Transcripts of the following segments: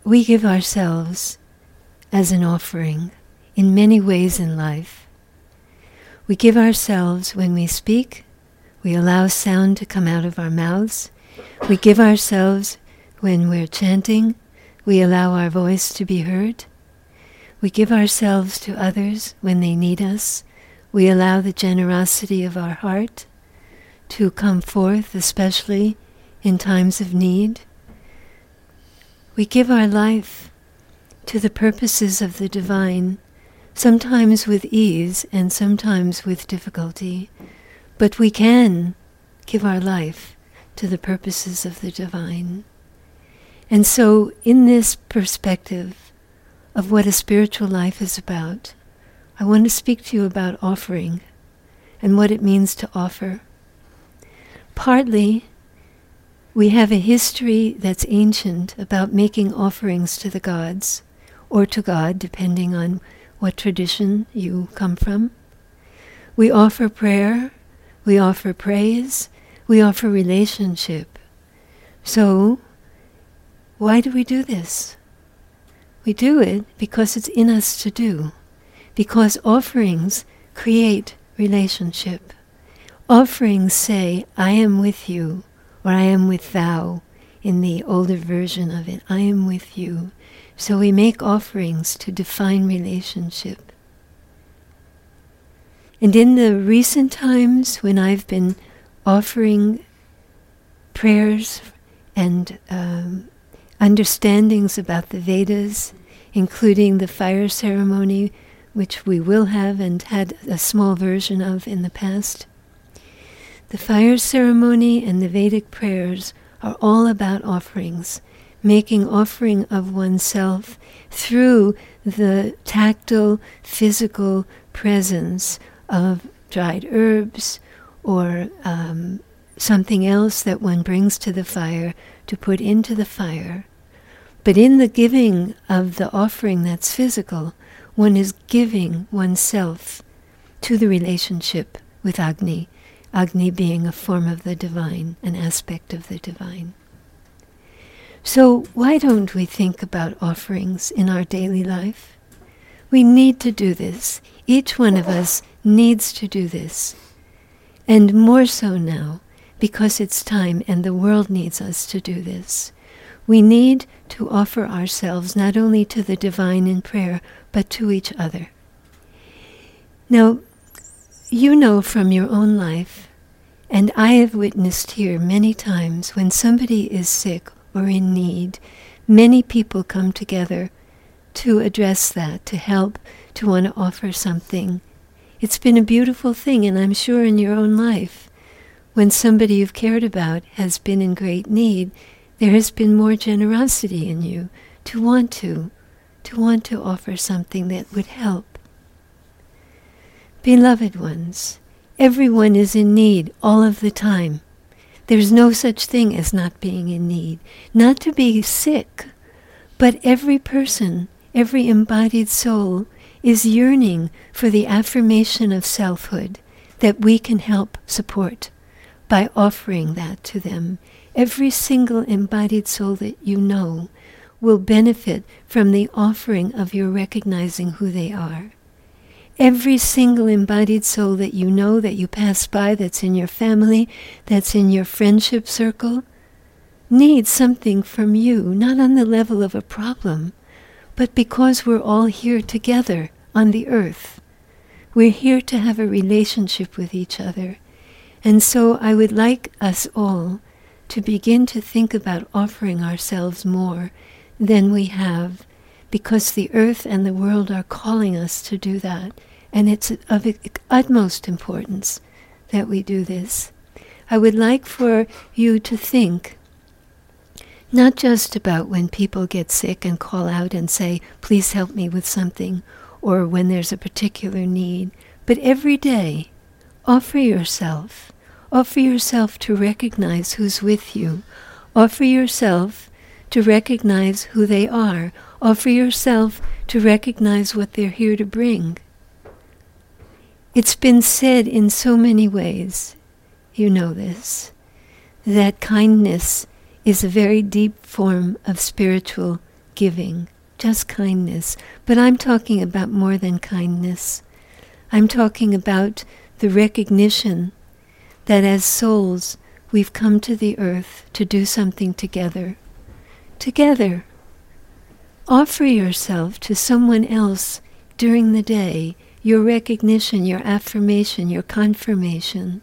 we give ourselves as an offering in many ways in life. We give ourselves when we speak. We allow sound to come out of our mouths. We give ourselves when we're chanting. We allow our voice to be heard. We give ourselves to others when they need us. We allow the generosity of our heart to come forth, especially in times of need. We give our life to the purposes of the divine, sometimes with ease and sometimes with difficulty, but we can give our life to the purposes of the divine. And so, in this perspective of what a spiritual life is about, I want to speak to you about offering and what it means to offer. Partly, we have a history that's ancient about making offerings to the gods, or to God, depending on what tradition you come from. We offer prayer, we offer praise, we offer relationship. So, why do we do this? We do it because it's in us to do, because offerings create relationship. Offerings say, I am with you, or I am with thou, in the older version of it, I am with you. So we make offerings to define relationship. And in the recent times when I've been offering prayers and understandings about the Vedas, including the fire ceremony, which we will have and had a small version of in the past, the fire ceremony and the Vedic prayers are all about offerings, making offering of oneself through the tactile, physical presence of dried herbs or something else that one brings to the fire to put into the fire. But in the giving of the offering that's physical, one is giving oneself to the relationship with Agni, Agni being a form of the divine, an aspect of the divine. So why don't we think about offerings in our daily life? We need to do this. Each one of us needs to do this. And more so now, because it's time and the world needs us to do this. We need to offer ourselves not only to the divine in prayer, but to each other. Now, you know from your own life, and I have witnessed here many times, when somebody is sick or in need, many people come together to address that, to help, to want to offer something. It's been a beautiful thing, and I'm sure in your own life, when somebody you've cared about has been in great need, there has been more generosity in you to want to offer something that would help. Beloved ones, everyone is in need all of the time. There's no such thing as not being in need. Not to be sick, but every person, every embodied soul is yearning for the affirmation of selfhood that we can help support by offering that to them. Every single embodied soul that you know will benefit from the offering of your recognizing who they are. Every single embodied soul that you know, that you pass by, that's in your family, that's in your friendship circle, needs something from you, not on the level of a problem, but because we're all here together on the earth. We're here to have a relationship with each other. And so I would like us all to begin to think about offering ourselves more than we have, because the earth and the world are calling us to do that. And it's of utmost importance that we do this. I would like for you to think not just about when people get sick and call out and say, please help me with something, or when there's a particular need, but every day, offer yourself. Offer yourself to recognize who's with you. Offer yourself to recognize who they are. Offer yourself to recognize what they're here to bring. It's been said in so many ways, you know this, that kindness is a very deep form of spiritual giving, just kindness. But I'm talking about more than kindness. I'm talking about the recognition that as souls, we've come to the earth to do something together. Together. Offer yourself to someone else during the day, your recognition, your affirmation, your confirmation.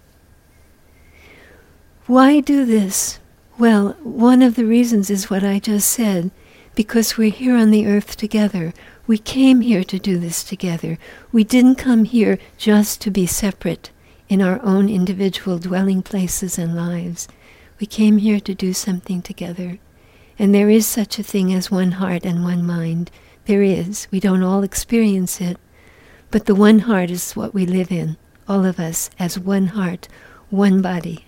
Why do this? Well, one of the reasons is what I just said, because we're here on the earth together. We came here to do this together. We didn't come here just to be separate in our own individual dwelling places and lives. We came here to do something together. And there is such a thing as one heart and one mind. There is. We don't all experience it. But the one heart is what we live in, all of us, as one heart, one body.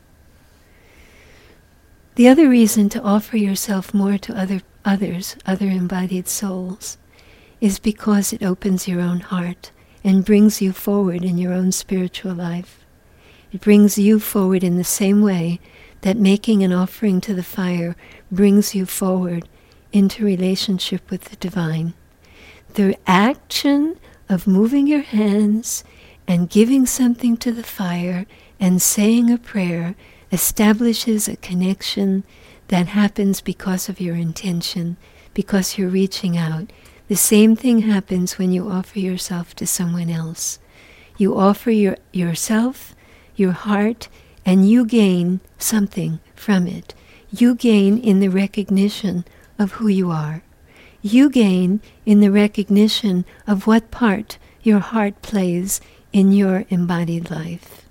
The other reason to offer yourself more to others, other embodied souls, is because it opens your own heart and brings you forward in your own spiritual life. It brings you forward in the same way that making an offering to the fire brings you forward into relationship with the divine. The action of moving your hands and giving something to the fire and saying a prayer establishes a connection that happens because of your intention, because you're reaching out. The same thing happens when you offer yourself to someone else. You offer yourself, your heart, and you gain something from it. You gain in the recognition of who you are. You gain in the recognition of what part your heart plays in your embodied life.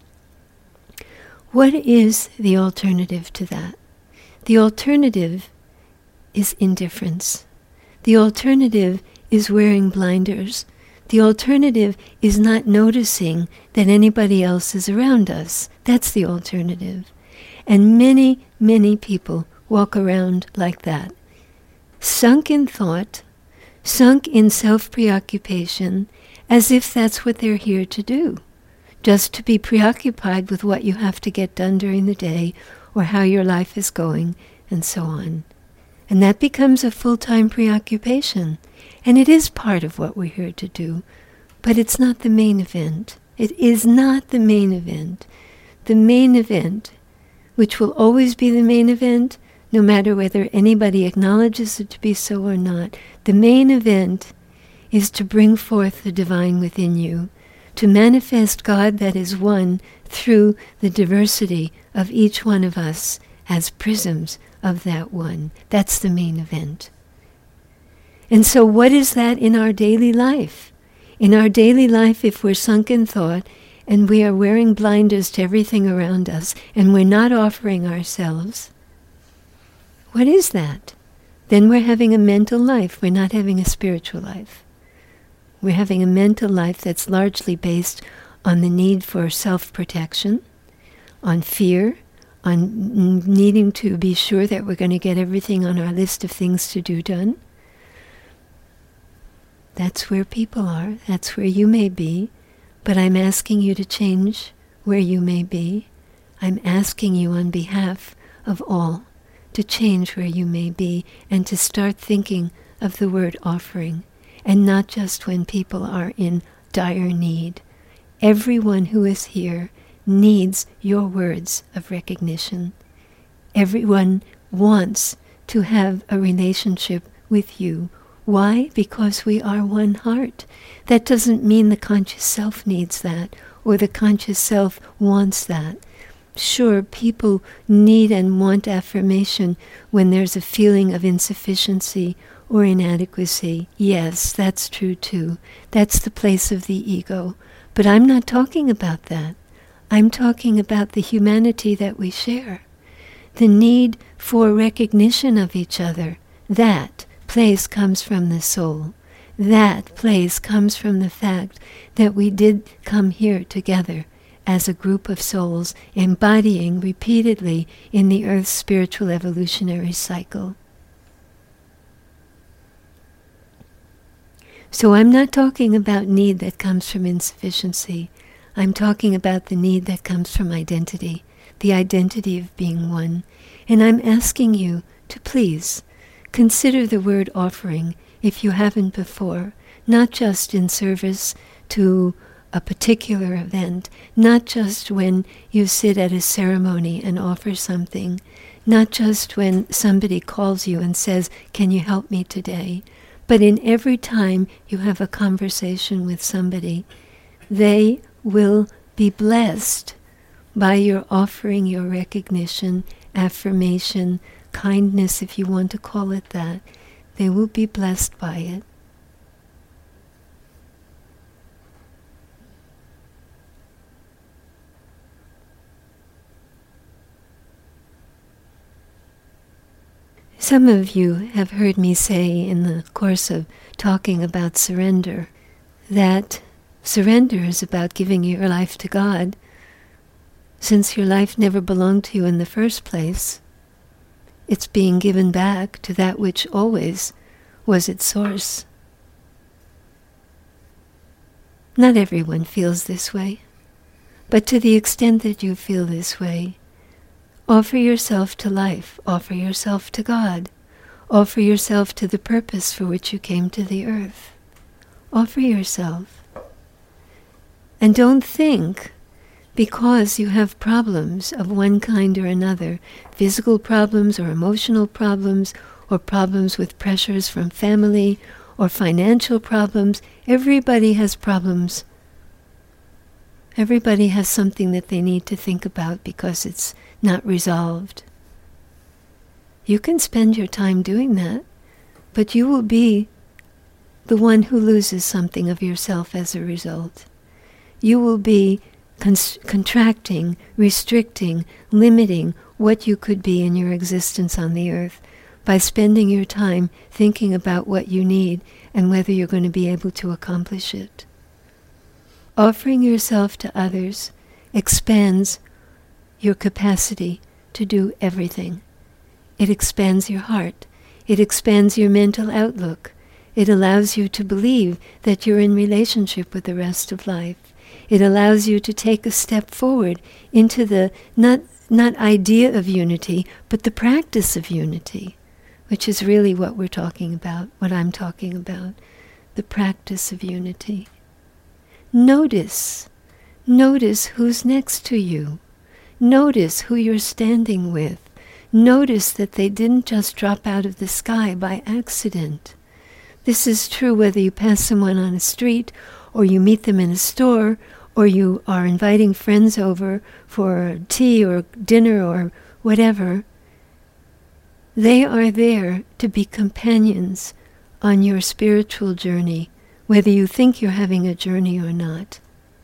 What is the alternative to that? The alternative is indifference. The alternative is wearing blinders. The alternative is not noticing that anybody else is around us. That's the alternative. And many, many people walk around like that. Sunk in thought, sunk in self-preoccupation, as if that's what they're here to do. Just to be preoccupied with what you have to get done during the day, or how your life is going, and so on. And that becomes a full-time preoccupation. And it is part of what we're here to do. But it's not the main event. It is not the main event. The main event, which will always be the main event, no matter whether anybody acknowledges it to be so or not, the main event is to bring forth the divine within you, to manifest God that is one through the diversity of each one of us as prisms of that one. That's the main event. And so what is that in our daily life? In our daily life, if we're sunk in thought and we are wearing blinders to everything around us and we're not offering ourselves, what is that? Then we're having a mental life. We're not having a spiritual life. We're having a mental life that's largely based on the need for self-protection, on fear, on needing to be sure that we're going to get everything on our list of things to do done. That's where people are. That's where you may be. But I'm asking you to change where you may be. I'm asking you on behalf of all to change where you may be and to start thinking of the word offering, and not just when people are in dire need. Everyone who is here needs your words of recognition. Everyone wants to have a relationship with you. Why? Because we are one heart. That doesn't mean the conscious self needs that, or the conscious self wants that. Sure, people need and want affirmation when there's a feeling of insufficiency or inadequacy. Yes, that's true too. That's the place of the ego. But I'm not talking about that. I'm talking about the humanity that we share. The need for recognition of each other. That place comes from the soul. That place comes from the fact that we did come here together as a group of souls embodying repeatedly in the Earth's spiritual evolutionary cycle. So I'm not talking about need that comes from insufficiency. I'm talking about the need that comes from identity, the identity of being one. And I'm asking you to please consider the word offering, if you haven't before, not just in service to a particular event, not just when you sit at a ceremony and offer something, not just when somebody calls you and says, "Can you help me today?" But in every time you have a conversation with somebody, they will be blessed by your offering, your recognition, affirmation, kindness, if you want to call it that. They will be blessed by it. Some of you have heard me say in the course of talking about surrender that surrender is about giving your life to God. Since your life never belonged to you in the first place, it's being given back to that which always was its source. Not everyone feels this way, but to the extent that you feel this way, offer yourself to life, offer yourself to God, offer yourself to the purpose for which you came to the earth. Offer yourself. And don't think, because you have problems of one kind or another, physical problems or emotional problems, or problems with pressures from family, or financial problems. Everybody has problems. Everybody has something that they need to think about because it's not resolved. You can spend your time doing that, but you will be the one who loses something of yourself as a result. You will be contracting, restricting, limiting what you could be in your existence on the earth by spending your time thinking about what you need and whether you're going to be able to accomplish it. Offering yourself to others expands your capacity to do everything. It expands your heart. It expands your mental outlook. It allows you to believe that you're in relationship with the rest of life. It allows you to take a step forward into the not idea of unity, but the practice of unity, which is really what we're talking about, what I'm talking about, the practice of unity. Notice who's next to you. Notice who you're standing with. Notice that they didn't just drop out of the sky by accident. This is true whether you pass someone on a street, or you meet them in a store, or you are inviting friends over for tea or dinner or whatever. They are there to be companions on your spiritual journey, whether you think you're having a journey or not.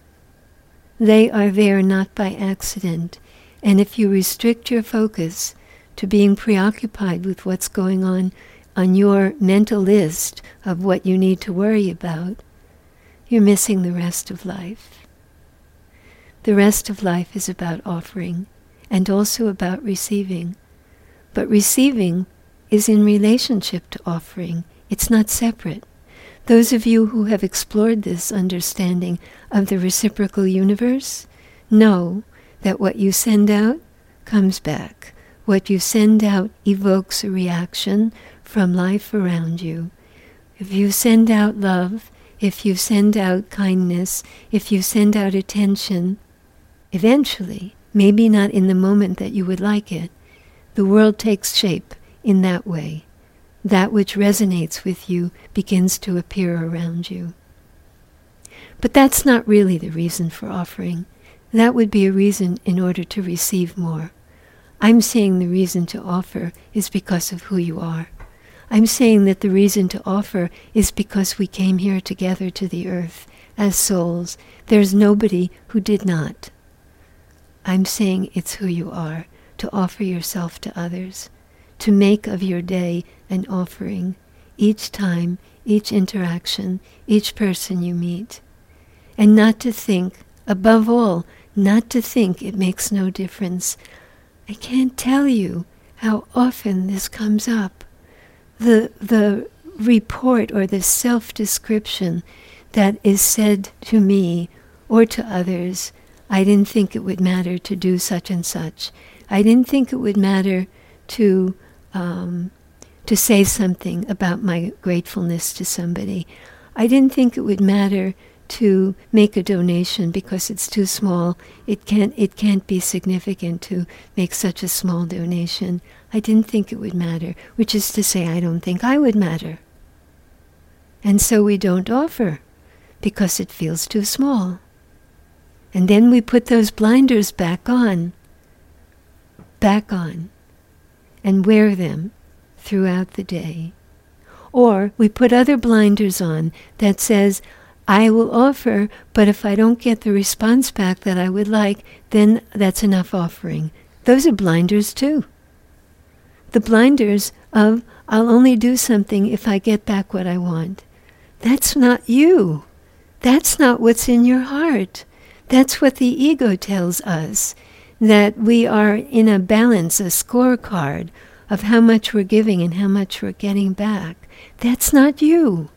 They are there not by accident. And if you restrict your focus to being preoccupied with what's going on your mental list of what you need to worry about, you're missing the rest of life. The rest of life is about offering and also about receiving. But receiving is in relationship to offering. It's not separate. Those of you who have explored this understanding of the reciprocal universe know that what you send out comes back. What you send out evokes a reaction from life around you. If you send out love, if you send out kindness, if you send out attention, eventually, maybe not in the moment that you would like it, the world takes shape in that way. That which resonates with you begins to appear around you. But that's not really the reason for offering. That would be a reason in order to receive more. I'm saying the reason to offer is because of who you are. I'm saying that the reason to offer is because we came here together to the earth as souls. There's nobody who did not. I'm saying it's who you are, to offer yourself to others, to make of your day an offering, each time, each interaction, each person you meet. And not to think, above all, not to think it makes no difference. I can't tell you how often this comes up. The report or the self-description that is said to me or to others, I didn't think it would matter to do such and such. I didn't think it would matter to to say something about my gratefulness to somebody. I didn't think it would matter to make a donation because it's too small. It can't be significant to make such a small donation. I didn't think it would matter, which is to say I don't think I would matter. And so we don't offer because it feels too small. And then we put those blinders back on, and wear them throughout the day. Or we put other blinders on that says, I will offer, but if I don't get the response back that I would like, then that's enough offering. Those are blinders too. The blinders of, I'll only do something if I get back what I want. That's not you. That's not what's in your heart. That's what the ego tells us, that we are in a balance, a scorecard of how much we're giving and how much we're getting back. That's not you.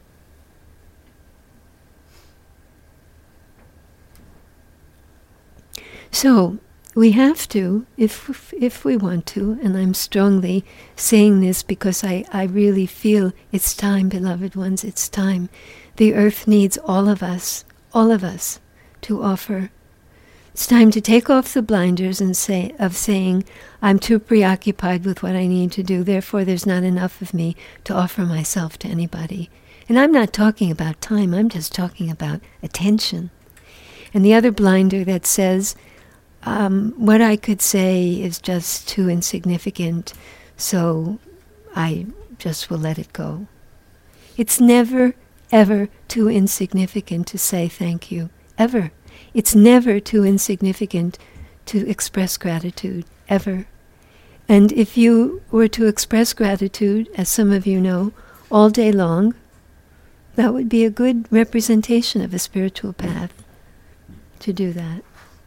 So we have to, if we want to, and I'm strongly saying this because I really feel it's time, beloved ones, it's time. The earth needs all of us to offer. It's time to take off the blinders and saying, I'm too preoccupied with what I need to do, therefore there's not enough of me to offer myself to anybody. And I'm not talking about time, I'm just talking about attention. And the other blinder that says, what I could say is just too insignificant, so I just will let it go. It's never, ever too insignificant to say thank you, ever. It's never too insignificant to express gratitude, ever. And if you were to express gratitude, as some of you know, all day long, that would be a good representation of a spiritual path to do that.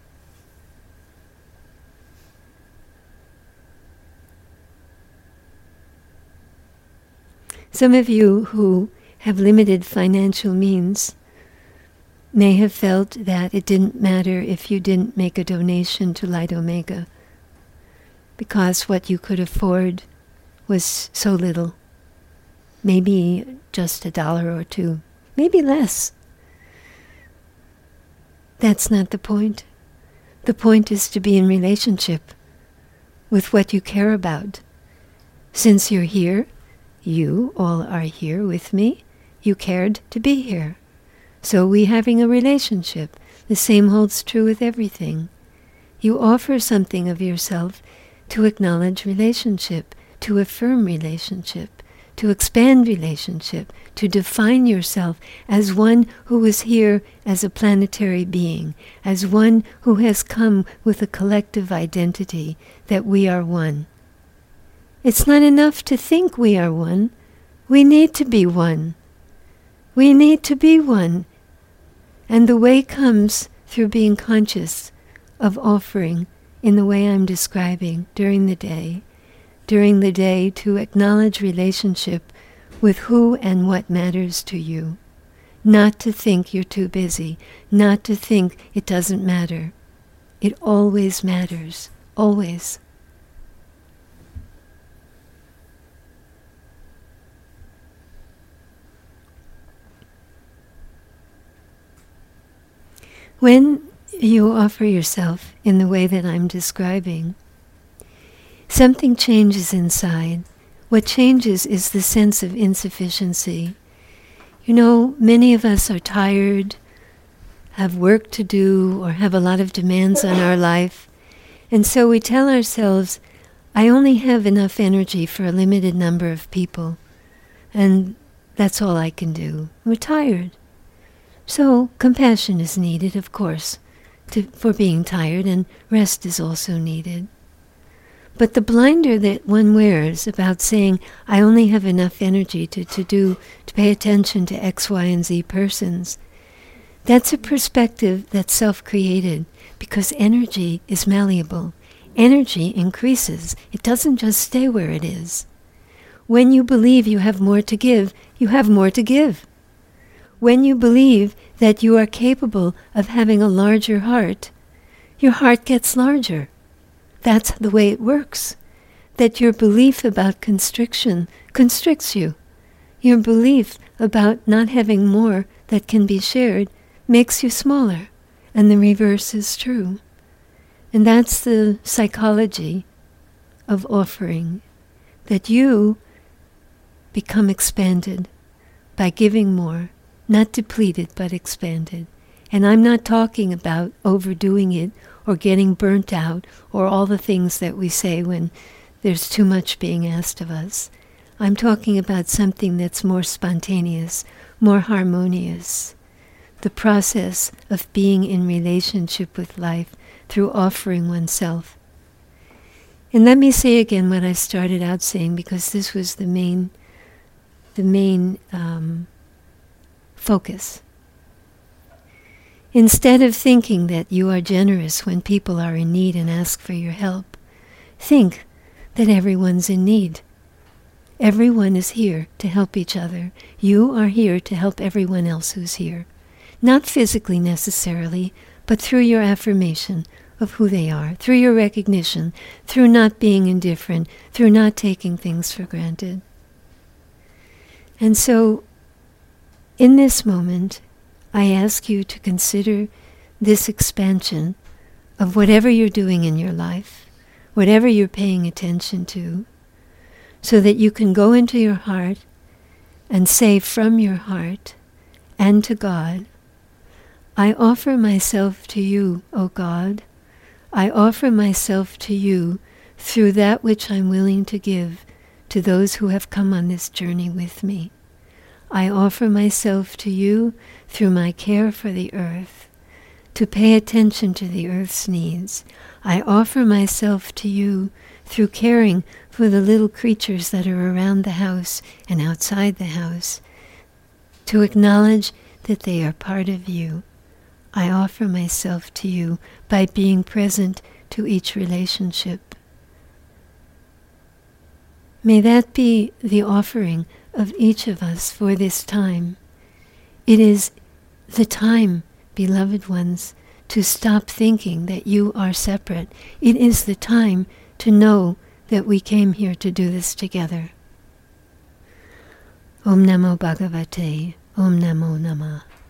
Some of you who have limited financial means may have felt that it didn't matter if you didn't make a donation to Light Omega, because what you could afford was so little. Maybe just $1 or $2, maybe less. That's not the point. The point is to be in relationship with what you care about. Since you're here, you all are here with me, you cared to be here. So we having a relationship. The same holds true with everything. You offer something of yourself to acknowledge relationship, to affirm relationship, to expand relationship, to define yourself as one who is here as a planetary being, as one who has come with a collective identity, that we are one. It's not enough to think we are one. We need to be one. We need to be one. And the way comes through being conscious of offering in the way I'm describing during the day to acknowledge relationship with who and what matters to you. Not to think you're too busy, not to think it doesn't matter. It always matters, always. When you offer yourself in the way that I'm describing, something changes inside. What changes is the sense of insufficiency. You know, many of us are tired, have work to do, or have a lot of demands on our life. And so we tell ourselves, I only have enough energy for a limited number of people, and that's all I can do. We're tired. So compassion is needed, of course, for being tired, and rest is also needed. But the blinder that one wears about saying, I only have enough energy to pay attention to X, Y, and Z persons, that's a perspective that's self-created, because energy is malleable. Energy increases. It doesn't just stay where it is. When you believe you have more to give, you have more to give. When you believe that you are capable of having a larger heart, your heart gets larger. That's the way it works. that your belief about constriction constricts you. Your belief about not having more that can be shared makes you smaller, and the reverse is true. And that's the psychology of offering, that you become expanded by giving more, not depleted but expanded. And I'm not talking about overdoing it or getting burnt out or all the things that we say when there's too much being asked of us. I'm talking about something that's more spontaneous, more harmonious. The process of being in relationship with life through offering oneself. And let me say again what I started out saying, because this was the main focus. Instead of thinking that you are generous when people are in need and ask for your help, think that everyone's in need. Everyone is here to help each other. You are here to help everyone else who's here. Not physically necessarily, but through your affirmation of who they are, through your recognition, through not being indifferent, through not taking things for granted. And so, in this moment, I ask you to consider this expansion of whatever you're doing in your life, whatever you're paying attention to, so that you can go into your heart and say from your heart and to God, I offer myself to you, O God. I offer myself to you through that which I'm willing to give to those who have come on this journey with me. I offer myself to you through my care for the earth, to pay attention to the earth's needs. I offer myself to you through caring for the little creatures that are around the house and outside the house, to acknowledge that they are part of you. I offer myself to you by being present to each relationship. May that be the offering of each of us for this time. It is the time, beloved ones, to stop thinking that you are separate. It is the time to know that we came here to do this together. Om Namo Bhagavate, Om Namo Namah.